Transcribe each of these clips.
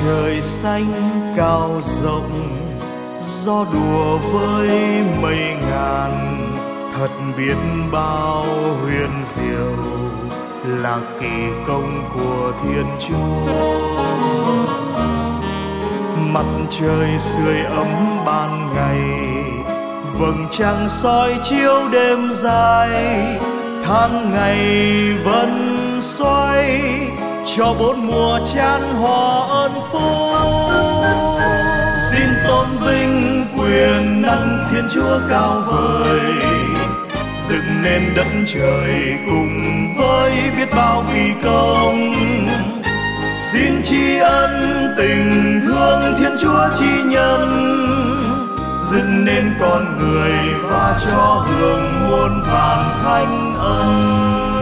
trời xanh cao rộng, gió đùa với mây ngàn, thật biết bao huyền diệu là kỳ công của Thiên Chúa. Mặt trời sưởi ấm ban ngày, vầng trăng soi chiếu đêm dài, tháng ngày vẫn xoay cho bốn mùa chan hòa ơn phúc. Xin tôn vinh quyền năng Thiên Chúa cao vời, dựng nên đất trời cùng với biết bao kỳ công. Xin tri ân tình thương Thiên Chúa chi nhân, dựng nên con người và cho hưởng muôn vàn thánh ân.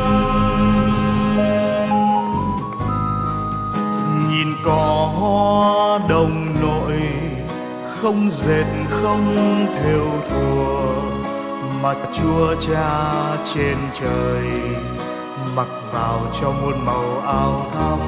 Nhìn cỏ hoa đồng nội, không dệt không thêu thùa, mà Chúa Cha trên trời mặc vào cho muôn màu áo thắm.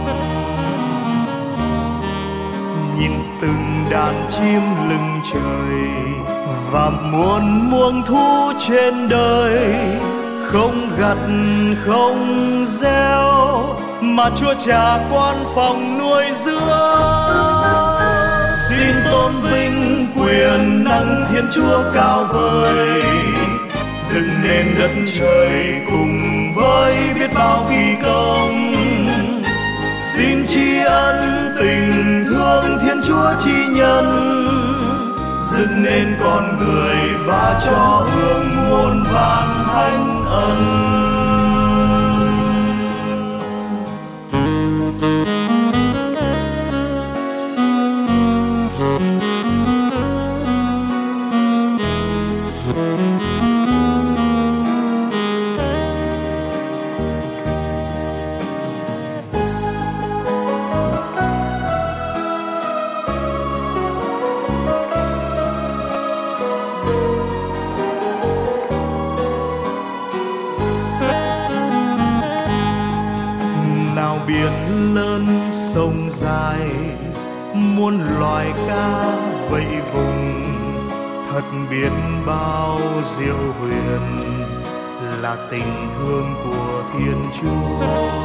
Nhìn từng đàn chim lưng trời và muôn muông thú trên đời, không gặt không gieo mà Chúa Cha quan phòng nuôi dưỡng. Xin tôn vinh quyền năng Thiên Chúa cao vời, dựng nên đất trời cùng với biết bao kỳ công. Xin tri ân tình thương Thiên Chúa chi nhân, dựng nên con người và cho hưởng muôn vàn thánh ân. Nào biển lớn sông dài, muôn loài cá vẫy vùng, thật biết bao diệu huyền là tình thương của Thiên Chúa.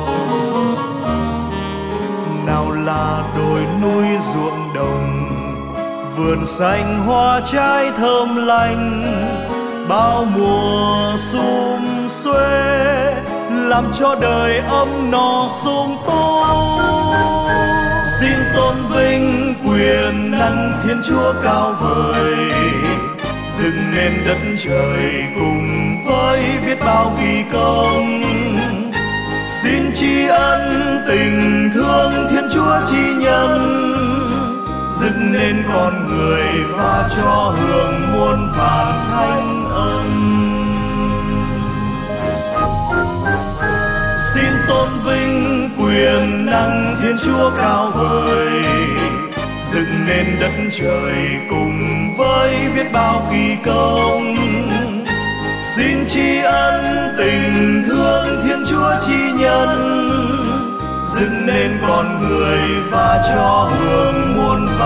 Nào là đồi núi ruộng đồng, vườn xanh hoa trái thơm lành, bao mùa sum xuê làm cho đời ấm no sung túc. Xin tôn vinh quyền năng Thiên Chúa cao vời, dựng nên đất trời cùng với biết bao kỳ công. Xin tri ân tình thương Thiên Chúa chi nhân, dựng nên con người và cho hưởng muôn vàn thánh ân. Xin tôn vinh quyền năng Thiên Chúa cao vời, dựng nên đất trời cùng với biết bao kỳ công. Xin tri ân tình thương Thiên Chúa chi nhân, dựng nên con người và cho hưởng muôn vàn